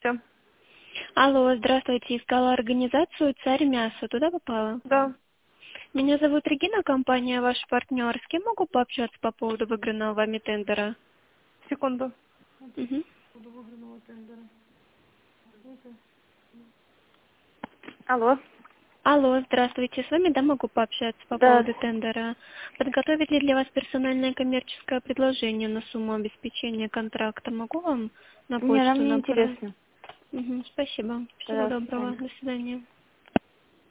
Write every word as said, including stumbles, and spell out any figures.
Всё. Алло, здравствуйте. Искала организацию «Царь мясо». Туда попала? Да. Меня зовут Регина, компания «Ваш партнер». С кем могу пообщаться по поводу выигранного вами тендера? Секунду. Мгм. Алло. Алло, здравствуйте. С вами, да, могу пообщаться по Да. поводу тендера. Подготовить ли для вас персональное коммерческое предложение на сумму обеспечения контракта? Могу вам на Не, нам почту не направить? интересно. Мгм, спасибо. Всего Пожалуйста, до доброго. свидания. До свидания.